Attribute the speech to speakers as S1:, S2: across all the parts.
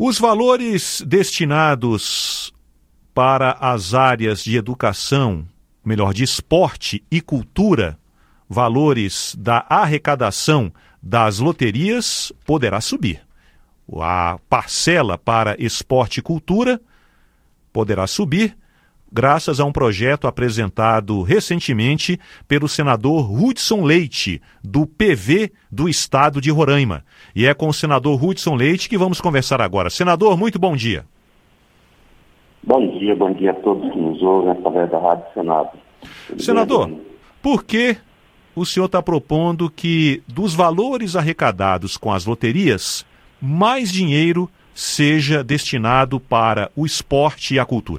S1: Os valores destinados para as áreas de educação, melhor, de esporte e cultura, valores da arrecadação das loterias, poderá subir. A parcela para esporte e cultura poderá subir, graças a um projeto apresentado recentemente pelo senador Hudson Leite, do PV do estado de Roraima. E é com o senador Hudson Leite que vamos conversar agora. Senador, muito bom dia.
S2: Bom dia a todos que nos ouvem através da Rádio Senado.
S1: Senador, por que o senhor está propondo que dos valores arrecadados com as loterias, mais dinheiro seja destinado para o esporte e a cultura?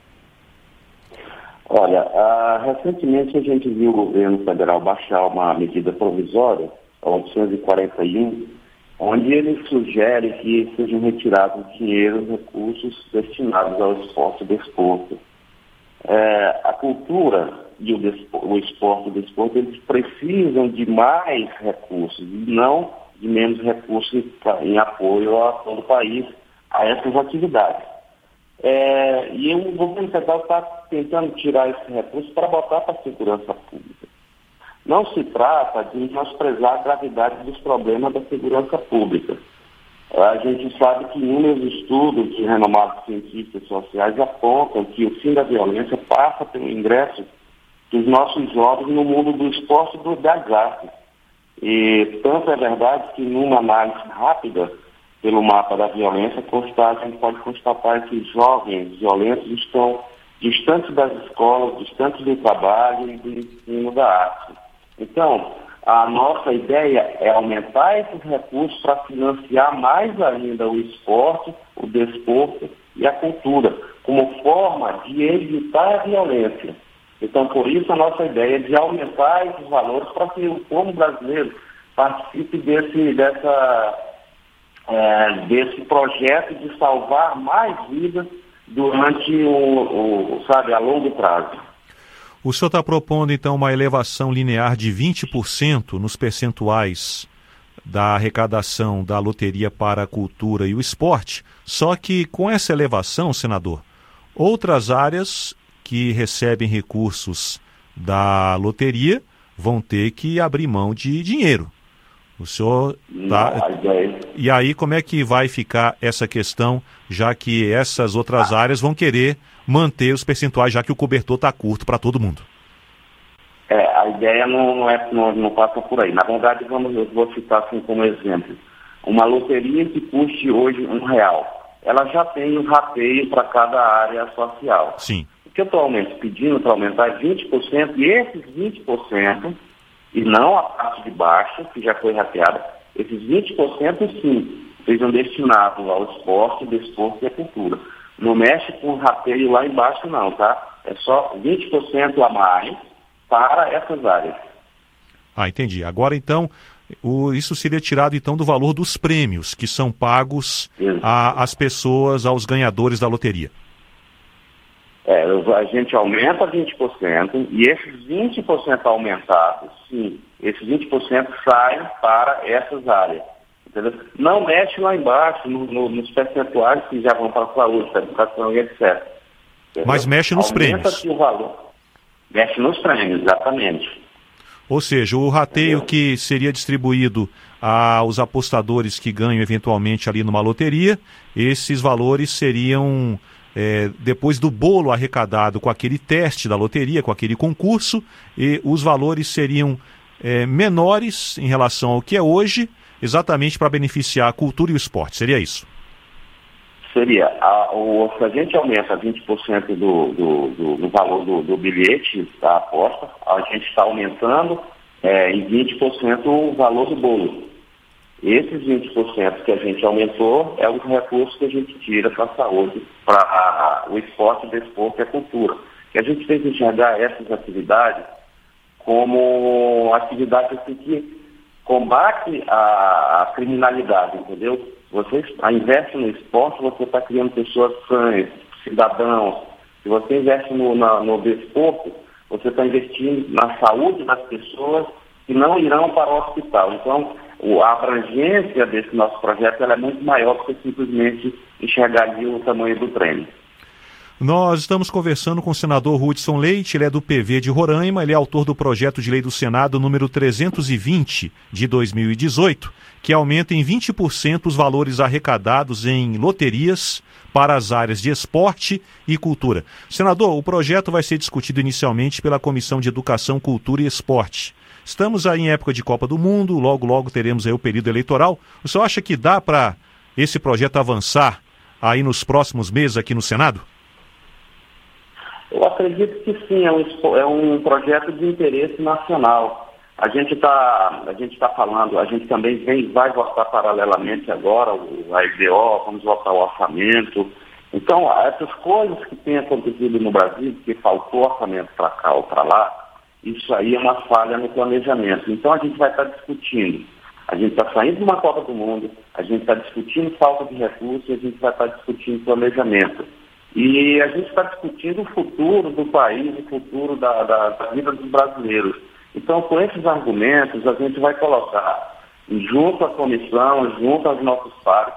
S2: Olha, recentemente a gente viu o governo federal baixar uma medida provisória, a 841, onde ele sugere que sejam retirados dinheiro, recursos destinados ao esporte e desporto. A cultura e o esporte e o desporto, eles precisam de mais recursos e não de menos recursos em apoio a todo o país a essas atividades. E o governo federal está tentando tirar esse recurso para botar para a segurança pública. Não se trata de menosprezar a gravidade dos problemas da segurança pública. A gente sabe que inúmeros estudos de renomados cientistas sociais apontam que o fim da violência passa pelo ingresso dos nossos jovens no mundo do esporte e das artes. E tanto é verdade que numa análise rápida pelo mapa da violência, a gente pode constatar que os jovens violentos estão distantes das escolas, distantes do trabalho e do ensino da arte. Então, a nossa ideia é aumentar esses recursos para financiar mais ainda o esporte, o desporto e a cultura, como forma de evitar a violência. Então, por isso, a nossa ideia é de aumentar esses valores para que o povo brasileiro participe desse projeto de salvar mais vidas durante a longo prazo.
S1: O senhor está propondo, então, uma elevação linear de 20% nos percentuais da arrecadação da loteria para a cultura e o esporte, só que com essa elevação, senador, outras áreas que recebem recursos da loteria vão ter que abrir mão de dinheiro. O senhor E aí, como é que vai ficar essa questão, já que essas outras áreas vão querer manter os percentuais, já que o cobertor está curto para todo mundo?
S2: A ideia não passa por aí. Na verdade, eu vou citar assim como exemplo. Uma loteria que custe hoje R$1, ela já tem um rateio para cada área social.
S1: Sim.
S2: O que eu estou pedindo para aumentar é 20%, e esses 20%, e não a parte de baixo, que já foi rateada, esses 20% sim, sejam destinados ao esporte, desporto e à cultura. Não mexe com o rateio lá embaixo não, tá? É só 20% a mais para essas áreas.
S1: Entendi. Agora então, isso seria tirado então do valor dos prêmios que são pagos às pessoas, aos ganhadores da loteria.
S2: A gente aumenta 20% e esses 20% aumentados, sim, esses 20% saem para essas áreas. Entendeu? Não mexe lá embaixo nos percentuais que já vão para a saúde, para a educação e etc. Entendeu?
S1: Mas mexe nos prêmios.
S2: Aumenta-se o valor. Mexe nos prêmios, exatamente.
S1: Ou seja, o rateio que seria distribuído aos apostadores que ganham eventualmente ali numa loteria, esses valores seriam... depois do bolo arrecadado com aquele teste da loteria, com aquele concurso, e os valores seriam menores em relação ao que é hoje, exatamente para beneficiar a cultura e o esporte. Seria isso?
S2: Seria. Se a gente aumenta 20% do valor do bilhete, da aposta, a gente está aumentando em 20% o valor do bolo. Esses 20% que a gente aumentou é os recursos que a gente tira para a saúde, para o esporte, o desporto e a cultura. Que a gente tem que enxergar essas atividades como atividades assim, que combate a criminalidade, entendeu? Você investe no esporte, você está criando pessoas sãs, cidadãos. Se você investe no desporto, você está investindo na saúde das pessoas que não irão para o hospital. Então, a abrangência desse nosso projeto ela é muito maior do que simplesmente enxergar ali o tamanho do prêmio.
S1: Nós estamos conversando com o senador Hudson Leite, ele é do PV de Roraima, ele é autor do projeto de lei do Senado número 320 de 2018, que aumenta em 20% os valores arrecadados em loterias para as áreas de esporte e cultura. Senador, o projeto vai ser discutido inicialmente pela Comissão de Educação, Cultura e Esporte. Estamos aí em época de Copa do Mundo, logo teremos aí o período eleitoral. O senhor acha que dá para esse projeto avançar aí nos próximos meses aqui no Senado?
S2: Eu acredito que sim, é um projeto de interesse nacional. A gente tá falando, a gente também vai votar paralelamente agora a EDO, vamos votar o orçamento. Então, essas coisas que têm acontecido no Brasil, que faltou orçamento para cá ou para lá, isso aí é uma falha no planejamento. Então, a gente vai estar discutindo. A gente está saindo de uma Copa do Mundo, a gente está discutindo falta de recursos, a gente vai estar discutindo planejamento. E a gente está discutindo o futuro do país, o futuro da vida dos brasileiros. Então, com esses argumentos, a gente vai colocar, junto à comissão, junto aos nossos pares,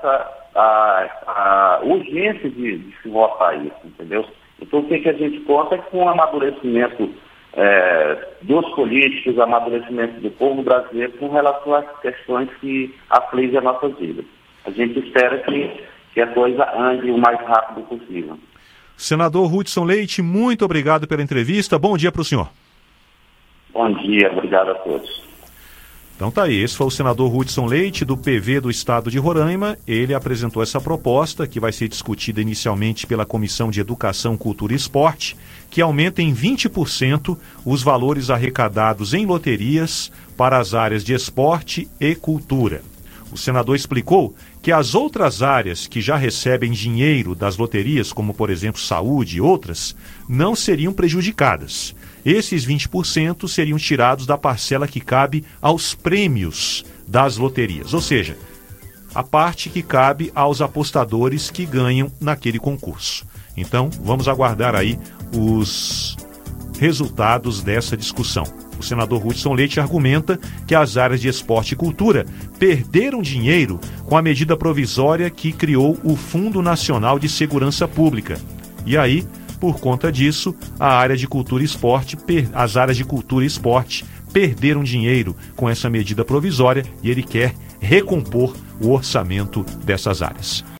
S2: a urgência de se votar isso, entendeu? Então, o que a gente conta é com o amadurecimento dos políticos, amadurecimento do povo brasileiro com relação às questões que afligem a nossa vida. A gente espera que a coisa ande o mais rápido possível.
S1: Senador Hudson Leite, muito obrigado pela entrevista. Bom dia para o senhor.
S2: Bom dia, obrigado a todos.
S1: Então tá aí, esse foi o senador Hudson Leite, do PV do Estado de Roraima. Ele apresentou essa proposta, que vai ser discutida inicialmente pela Comissão de Educação, Cultura e Esporte, que aumenta em 20% os valores arrecadados em loterias para as áreas de esporte e cultura. O senador explicou que as outras áreas que já recebem dinheiro das loterias, como por exemplo saúde e outras, não seriam prejudicadas. Esses 20% seriam tirados da parcela que cabe aos prêmios das loterias, ou seja, a parte que cabe aos apostadores que ganham naquele concurso. Então, vamos aguardar aí os resultados dessa discussão. O senador Hudson Leite argumenta que as áreas de esporte e cultura perderam dinheiro com a medida provisória que criou o Fundo Nacional de Segurança Pública. E aí, por conta disso, as áreas de cultura e esporte perderam dinheiro com essa medida provisória e ele quer recompor o orçamento dessas áreas.